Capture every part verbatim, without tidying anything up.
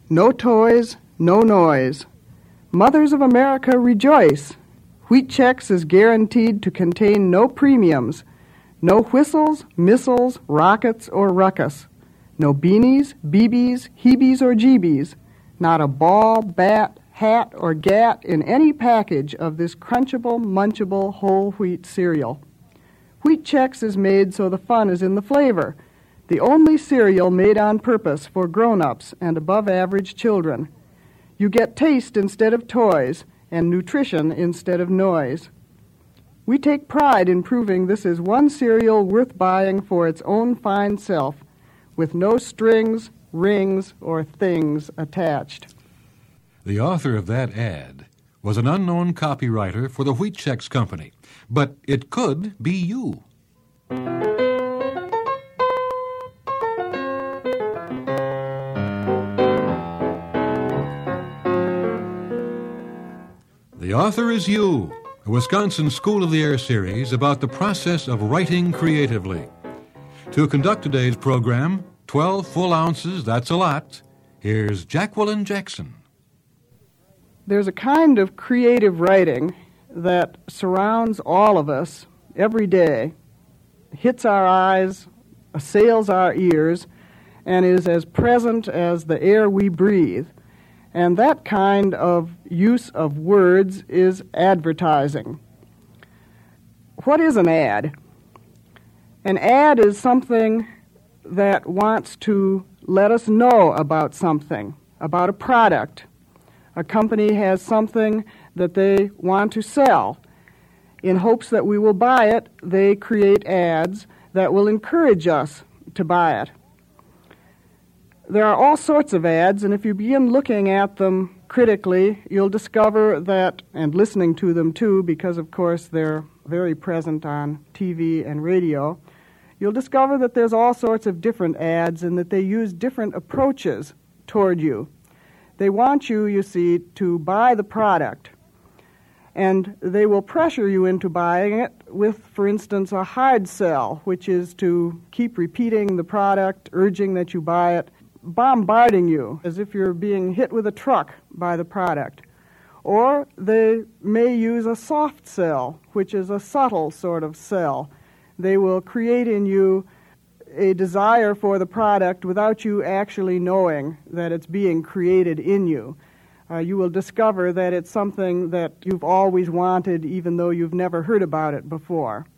No toys, no noise. Mothers of America rejoice. Wheat Chex is guaranteed to contain no premiums, no whistles, missiles, rockets, or ruckus, no beanies, B Bs, Heebies, or Jeebies, not a ball, bat, hat, or gat in any package of this crunchable, munchable whole wheat cereal. Wheat Chex is made so the fun is in the flavor, the only cereal made on purpose for grown-ups and above-average children. You get taste instead of toys, and nutrition instead of noise. We take pride in proving this is one cereal worth buying for its own fine self, with no strings, rings, or things attached. The author of that ad was an unknown copywriter for the Wheat Chex Company, but it could be you. The author is you, a Wisconsin School of the Air series about the process of writing creatively. To conduct today's program, twelve full ounces, that's a lot. Here's Jacqueline Jackson. There's a kind of creative writing that surrounds all of us every day, hits our eyes, assails our ears, and is as present as the air we breathe. And that kind of use of words is advertising. What is an ad? An ad is something that wants to let us know about something, about a product. A company has something that they want to sell. In hopes that we will buy it, they create ads that will encourage us to buy it. There are all sorts of ads, and if you begin looking at them critically, you'll discover that, and listening to them too, because of course they're very present on T V and radio, you'll discover that there's all sorts of different ads and that they use different approaches toward you. They want you, you see, to buy the product, and they will pressure you into buying it with, for instance, a hard sell, which is to keep repeating the product, urging that you buy it, bombarding you as if you're being hit with a truck by the product. Or they may use a soft sell, which is a subtle sort of sell. They will create in you a desire for the product without you actually knowing that it's being created in you. Uh, you will discover that it's something that you've always wanted even though you've never heard about it before.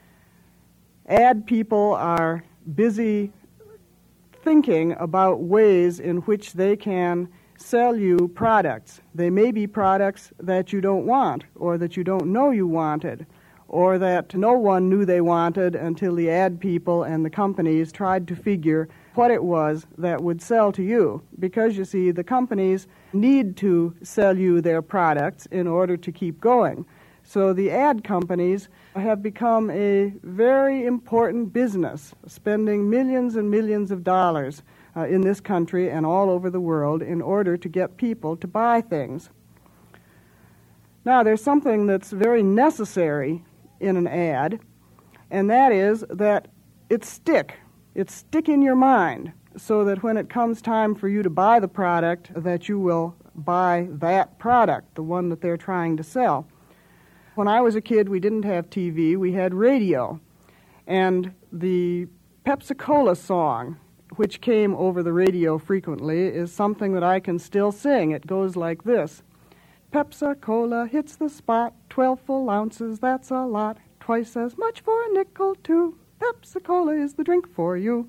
Ad people are busy thinking about ways in which they can sell you products. They may be products that you don't want, or that you don't know you wanted, or that no one knew they wanted until the ad people and the companies tried to figure what it was that would sell to you. Because, you see, the companies need to sell you their products in order to keep going. So the ad companies have become a very important business, spending millions and millions of dollars uh, in this country and all over the world in order to get people to buy things. Now, there's something that's very necessary in an ad, and that is that it stick. It stick in your mind, so that when it comes time for you to buy the product, that you will buy that product, the one that they're trying to sell. When I was a kid, we didn't have T V, we had radio. And the Pepsi-Cola song, which came over the radio frequently, is something that I can still sing. It goes like this. Pepsi-Cola hits the spot, twelve full ounces, that's a lot. Twice as much for a nickel, too. Pepsi-Cola is the drink for you.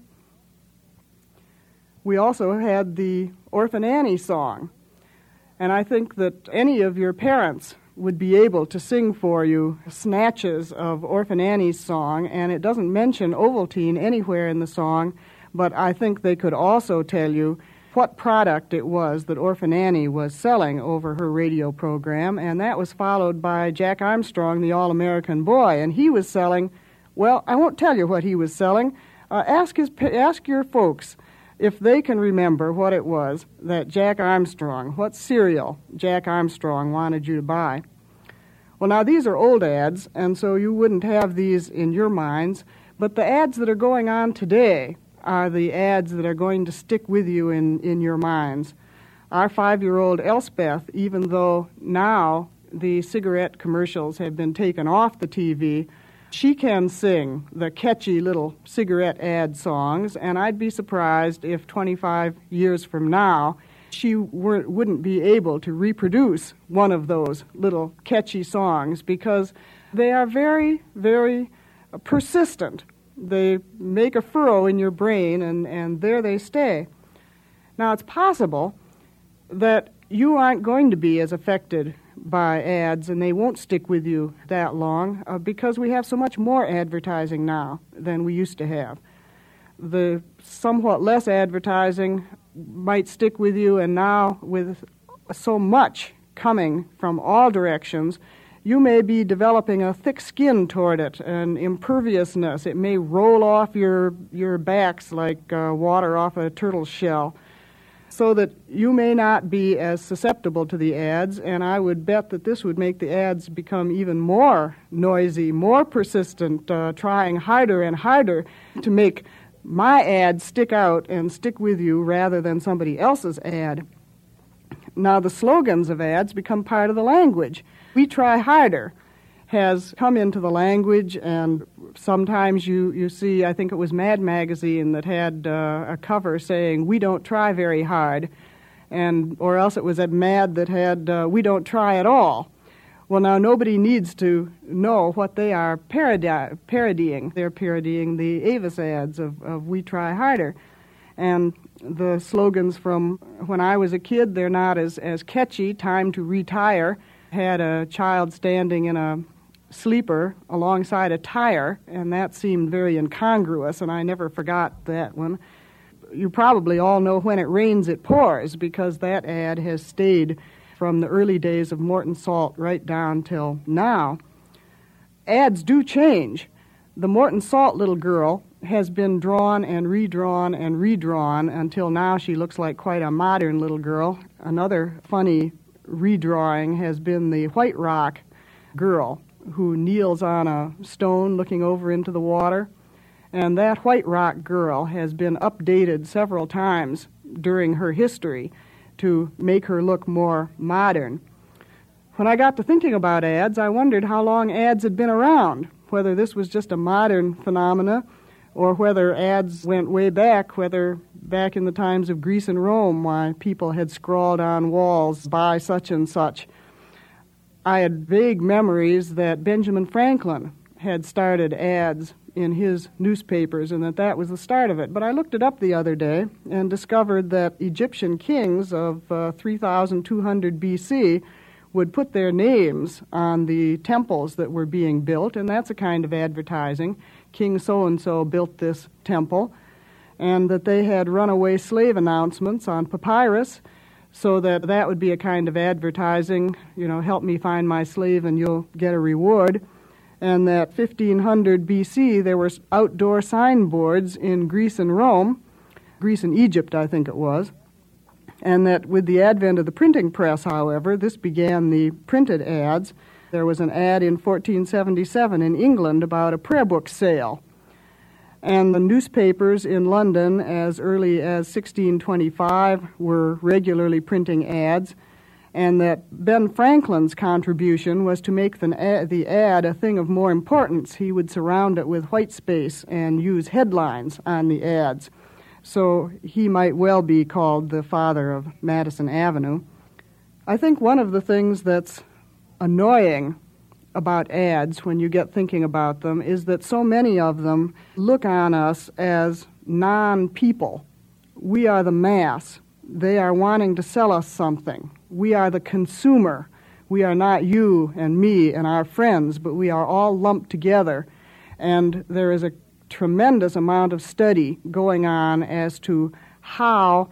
We also had the Orphan Annie song. And I think that any of your parents would be able to sing for you snatches of Orphan Annie's song, and it doesn't mention Ovaltine anywhere in the song, but I think they could also tell you what product it was that Orphan Annie was selling over her radio program, and that was followed by Jack Armstrong, the All-American Boy, and he was selling, well, I won't tell you what he was selling. Uh, ask his, ask your folks if they can remember what it was that Jack Armstrong, what cereal Jack Armstrong wanted you to buy. Well, now, these are old ads, and so you wouldn't have these in your minds, but the ads that are going on today are the ads that are going to stick with you in, in your minds. Our five-year-old Elspeth, even though now the cigarette commercials have been taken off the T V, she can sing the catchy little cigarette ad songs, and I'd be surprised if twenty-five years from now she weren't, wouldn't be able to reproduce one of those little catchy songs, because they are very, very persistent. They make a furrow in your brain, and, and there they stay. Now, it's possible that you aren't going to be as affected by ads, and they won't stick with you that long, uh, because we have so much more advertising now than we used to have. The somewhat less advertising might stick with you, and now with so much coming from all directions, you may be developing a thick skin toward it, an imperviousness. It may roll off your, your backs like uh, water off a turtle shell, so that you may not be as susceptible to the ads, and I would bet that this would make the ads become even more noisy, more persistent, uh, trying harder and harder to make my ad stick out and stick with you rather than somebody else's ad. Now, the slogans of ads become part of the language. We Try Harder has come into the language, and sometimes you, you see, I think it was Mad Magazine that had uh, a cover saying, "We don't try very hard," and or else it was at Mad that had, uh, "We don't try at all." Well, now nobody needs to know what they are parodi- parodying. They're parodying the Avis ads of, of We Try Harder. And the slogans from when I was a kid, they're not as, as catchy. Time to Retire had a child standing in a sleeper alongside a tire, and that seemed very incongruous, and I never forgot that one. You probably all know When It Rains, It Pours, because that ad has stayed from the early days of Morton Salt right down till now. Ads do change. The Morton Salt little girl has been drawn and redrawn and redrawn until now she looks like quite a modern little girl. Another funny redrawing has been the White Rock girl who kneels on a stone looking over into the water. And that White Rock girl has been updated several times during her history to make her look more modern. When I got to thinking about ads, I wondered how long ads had been around, whether this was just a modern phenomena or whether ads went way back, whether back in the times of Greece and Rome, why people had scrawled on walls, "Buy such and such." I had vague memories that Benjamin Franklin had started ads in his newspapers and that that was the start of it. But I looked it up the other day and discovered that Egyptian kings of uh, three thousand two hundred B C would put their names on the temples that were being built, and that's a kind of advertising. King so-and-so built this temple, and that they had runaway slave announcements on papyrus, so that that would be a kind of advertising, you know, help me find my slave and you'll get a reward. And that fifteen hundred B C there were outdoor signboards in Greece and Rome, Greece and Egypt I think it was, and that with the advent of the printing press, however, this began the printed ads. There was an ad in fourteen seventy-seven in England about a prayer book sale. And the newspapers in London as early as sixteen twenty-five were regularly printing ads, and that Ben Franklin's contribution was to make the ad, the ad a thing of more importance. He would surround it with white space and use headlines on the ads. So he might well be called the father of Madison Avenue. I think one of the things that's annoying about ads when you get thinking about them is that so many of them look on us as non-people. We are the mass. They are wanting to sell us something. We are the consumer. We are not you and me and our friends, but we are all lumped together. And there is a tremendous amount of study going on as to how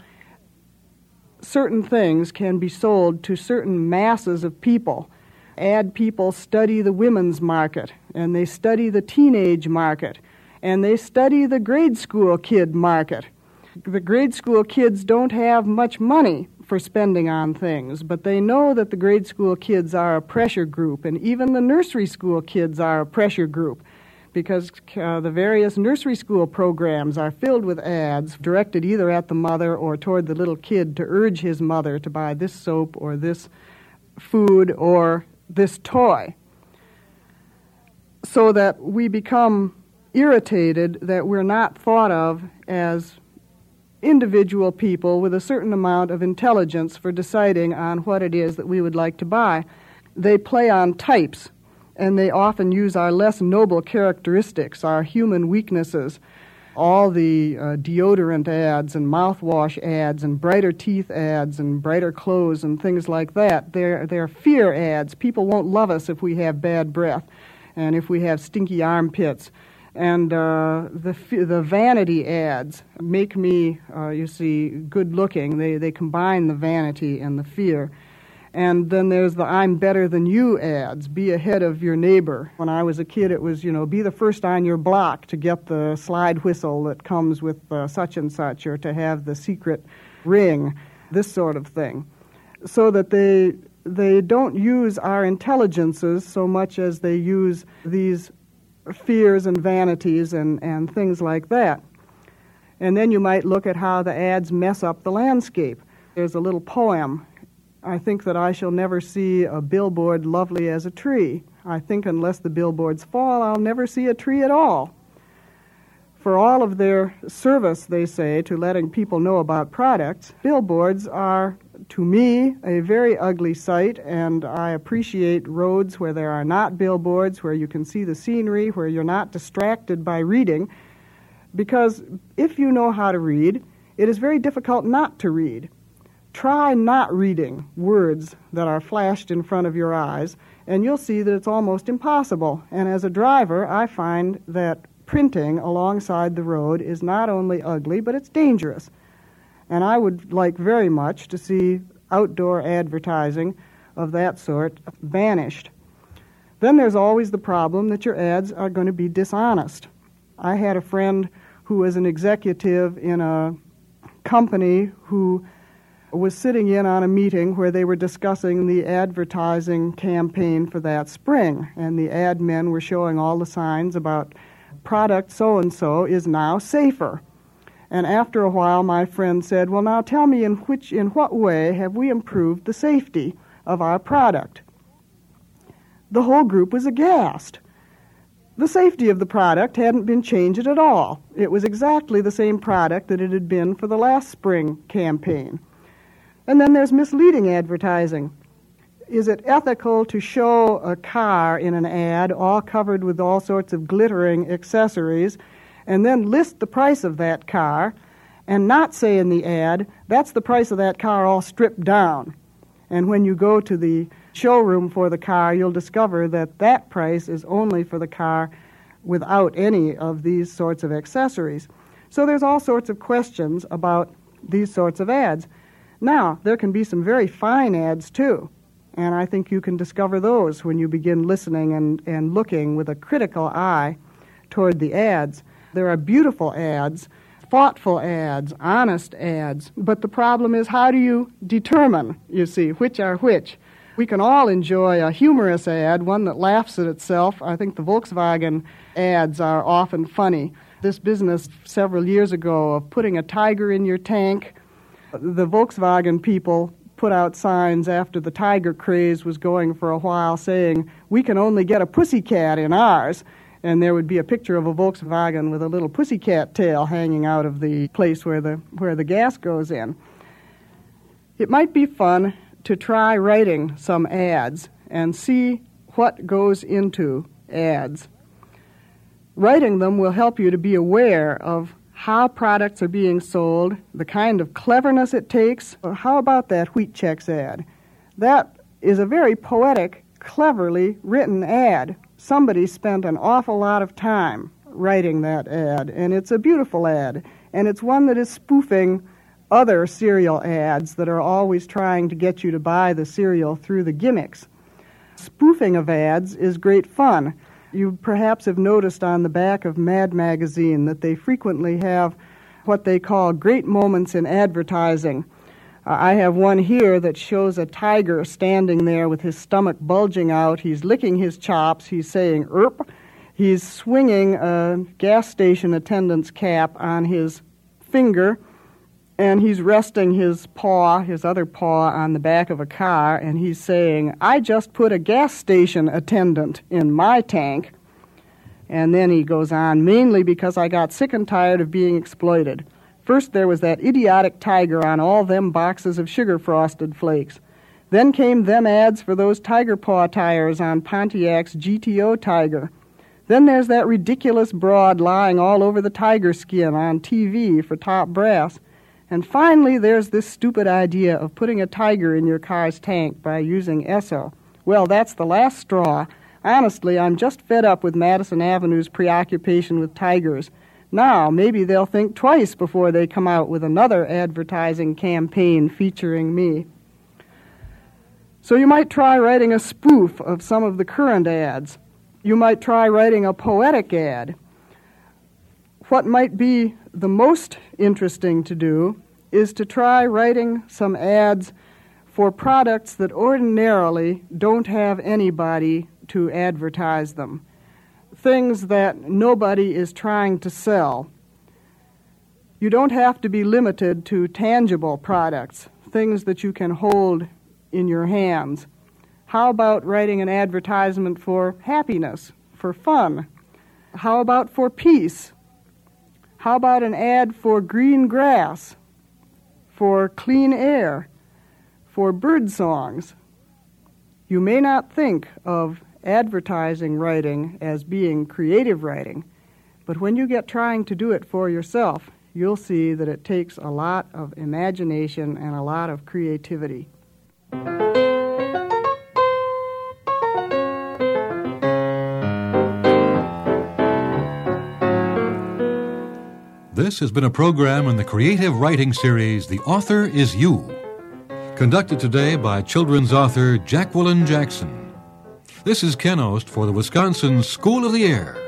certain things can be sold to certain masses of people. Ad people study the women's market, and they study the teenage market, and they study the grade school kid market. The grade school kids don't have much money for spending on things, but they know that the grade school kids are a pressure group, and even the nursery school kids are a pressure group. because uh, the various nursery school programs are filled with ads directed either at the mother or toward the little kid to urge his mother to buy this soap or this food or this toy, so that we become irritated that we're not thought of as individual people with a certain amount of intelligence for deciding on what it is that we would like to buy. They play on types, and they often use our less noble characteristics, our human weaknesses. All the uh, deodorant ads and mouthwash ads and brighter teeth ads and brighter clothes and things like that, they're, they're fear ads. People won't love us if we have bad breath and if we have stinky armpits. And uh, the the vanity ads make me, uh, you see, good-looking. They, they combine the vanity and the fear. And then there's the I'm better than you ads, be ahead of your neighbor. When I was a kid, it was, you know, be the first on your block to get the slide whistle that comes with uh, such and such, or to have the secret ring, this sort of thing. So that they they don't use our intelligences so much as they use these fears and vanities and, and things like that. And then you might look at how the ads mess up the landscape. There's a little poem. I think that I shall never see a billboard lovely as a tree. I think unless the billboards fall, I'll never see a tree at all. For all of their service, they say, to letting people know about products, billboards are, to me, a very ugly sight, and I appreciate roads where there are not billboards, where you can see the scenery, where you're not distracted by reading, because if you know how to read, it is very difficult not to read. Try not reading words that are flashed in front of your eyes, and you'll see that it's almost impossible. And as a driver, I find that printing alongside the road is not only ugly, but it's dangerous. And I would like very much to see outdoor advertising of that sort banished. Then there's always the problem that your ads are going to be dishonest. I had a friend who was an executive in a company who was sitting in on a meeting where they were discussing the advertising campaign for that spring, and the ad men were showing all the signs about product so-and-so is now safer. And after a while, my friend said, well, now tell me in which, in what way have we improved the safety of our product? The whole group was aghast. The safety of the product hadn't been changed at all. It was exactly the same product that it had been for the last spring campaign. And then there's misleading advertising. Is it ethical to show a car in an ad all covered with all sorts of glittering accessories and then list the price of that car and not say in the ad, that's the price of that car all stripped down? And when you go to the showroom for the car, you'll discover that that price is only for the car without any of these sorts of accessories. So there's all sorts of questions about these sorts of ads. Now, there can be some very fine ads, too, and I think you can discover those when you begin listening and, and looking with a critical eye toward the ads. There are beautiful ads, thoughtful ads, honest ads, but the problem is, how do you determine, you see, which are which? We can all enjoy a humorous ad, one that laughs at itself. I think the Volkswagen ads are often funny. This business several years ago of putting a tiger in your tank, the Volkswagen people put out signs after the tiger craze was going for a while saying, we can only get a pussycat in ours. And there would be a picture of a Volkswagen with a little pussycat tail hanging out of the place where the where the gas goes in. It might be fun to try writing some ads and see what goes into ads. Writing them will help you to be aware of how products are being sold, the kind of cleverness it takes. How about that Wheat Chex ad? That is a very poetic, cleverly written ad. Somebody spent an awful lot of time writing that ad, and it's a beautiful ad, and it's one that is spoofing other cereal ads that are always trying to get you to buy the cereal through the gimmicks. Spoofing of ads is great fun. You perhaps have noticed on the back of Mad Magazine that they frequently have what they call great moments in advertising. Uh, I have one here that shows a tiger standing there with his stomach bulging out. He's licking his chops. He's saying, "Erp." He's swinging a gas station attendant's cap on his finger, and he's resting his paw, his other paw, on the back of a car, and he's saying, "I just put a gas station attendant in my tank." And then he goes on, "Mainly because I got sick and tired of being exploited. First there was that idiotic tiger on all them boxes of sugar frosted flakes. Then came them ads for those tiger paw tires on Pontiac's G T O Tiger. Then there's that ridiculous broad lying all over the tiger skin on T V for top brass. And finally there's this stupid idea of putting a tiger in your car's tank by using Esso. Well, that's the last straw. Honestly, I'm just fed up with Madison Avenue's preoccupation with tigers. Now, maybe they'll think twice before they come out with another advertising campaign featuring me." So you might try writing a spoof of some of the current ads. You might try writing a poetic ad. What might be the most interesting to do is to try writing some ads for products that ordinarily don't have anybody to advertise them, things that nobody is trying to sell. You don't have to be limited to tangible products, things that you can hold in your hands. How about writing an advertisement for happiness, for fun? How about for peace? How about an ad for green grass, for clean air, for bird songs? You may not think of advertising writing as being creative writing, but when you get trying to do it for yourself, you'll see that it takes a lot of imagination and a lot of creativity. This has been a program in the Creative Writing Series, The Author is You, conducted today by children's author Jacqueline Jackson. This is Ken Ost for the Wisconsin School of the Air.